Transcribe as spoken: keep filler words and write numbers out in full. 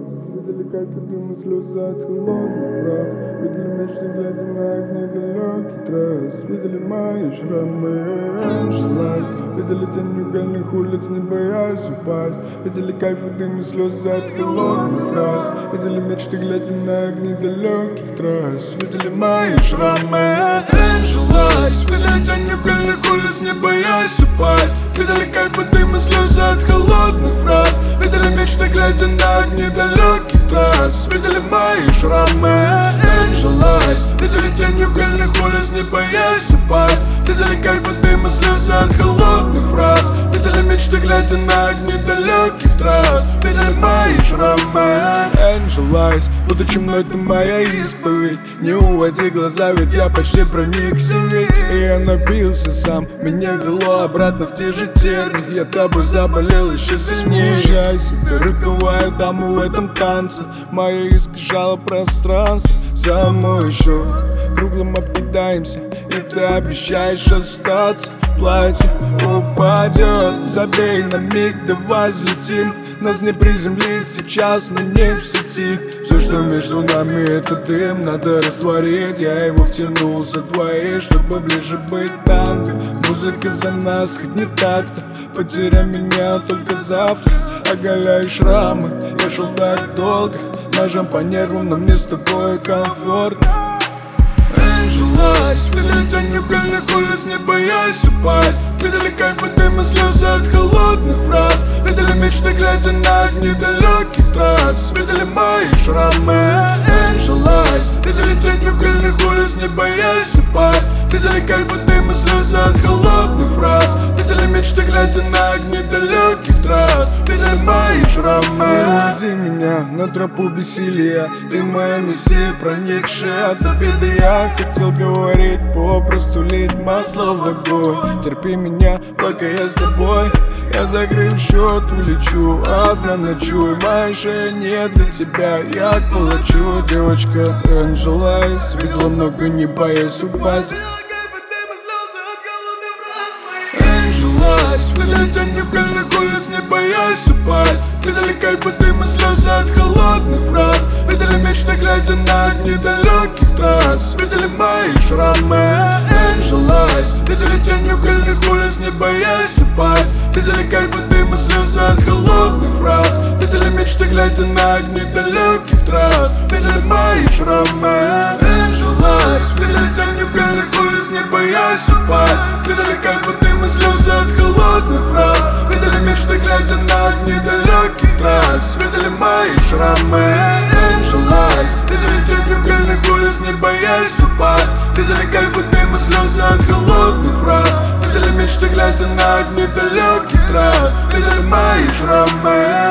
Видели, как ты дым и слезы от холодных прав. Видели мечты, глядя на огни далекий трасс. Видели мои шрамы, Angel. Видели тень угольных улиц, не боясь упасть. Видели кайф и дым и слезы от холодных фраз. Видели мечты, глядя на огни далеких трасс. Видели мои шрамы, Angel. Видели тень угольных улиц, не боясь упасть. Видели кайф и дым и слезы от холодных фраз. Видели мечты, глядя на огни далеких трасс. Видели мои шрамы, Angel Eyes. Видели тень угольных улиц, не боясь упасть. Видели кайф и дым и слезы от холодных фраз. Видели мечты, глядя на огни далеких трасс. Видели мои шрамы, Angel Eyes. Будучи мной, ты моя исповедь. Не уводи глаза, ведь я почти проник в себе. И я напился сам, меня вело обратно в те же тернии. Я тобой заболел еще сильнее. Снижайся, ты роковая дама в этом танце. Моя искажала пространство. За мой счет круглым обкидаемся, и ты обещаешь остаться. Платье упадет, забей на миг, давай взлетим. Нас не приземлить, сейчас мы не в сети. Все, что между нами, это дым, надо растворить. Я его втянул за двоих, чтобы ближе быть танго. Музыка за нас, хоть не так-то. Потеряй меня только завтра, оголяй шрамы. Я шел так долго, ножом по нервам, но мне с тобой комфортно. Видели тень угольных улиц, не боясь упасть. Видели кайф и дым и слезы от холодных фраз. Видели мечты, глядя на огни далеких трасс. Видели мои шрамы, Angel Eyes. Видели тень угольных улиц, не боясь упасть. Видели кайф и дым и слезы от холодных фраз. Видели мечты, глядя на огни далеких трасс. Видели мои шрамы. Не уводи меня на тропу бессилия. Ты моя мессия, проникшая от обиды. Я хотел говорить, попросту лить масло в огонь. Терпи меня, пока я с тобой. Я закрыв счет, улечу, одна ночую. Моя шея не для тебя, я к палачу. Девочка Angel Eyes, видела много, не боясь упасть. Видели тень угольных улиц, не боясь упасть. Видели кайф и дым и слезы от холодных фраз. Видели мечты, глядя на огни далеких трасс. Видели мои шрамы, Angel Eyes. Видели тень угольных улиц, не боясь упасть. Видели кайф и дым и слезы от холодных фраз. Видели мечты, глядя на огни далеких трасс. Видели мои шрамы, Angel Eyes. Видели тень угольных улиц, не боясь упасть. Видели кайф и дым и слезы от холодных фраз. Видели мечты, глядя на огни далеких трасс. Видели мои шрамы, Angel Eyes. Видели тень угольных улиц, не боясь упасть. Видели кайф и дым и слезы от холодных фраз. Видели мечты, глядя на огни далеких трасс. Видели мои шрамы.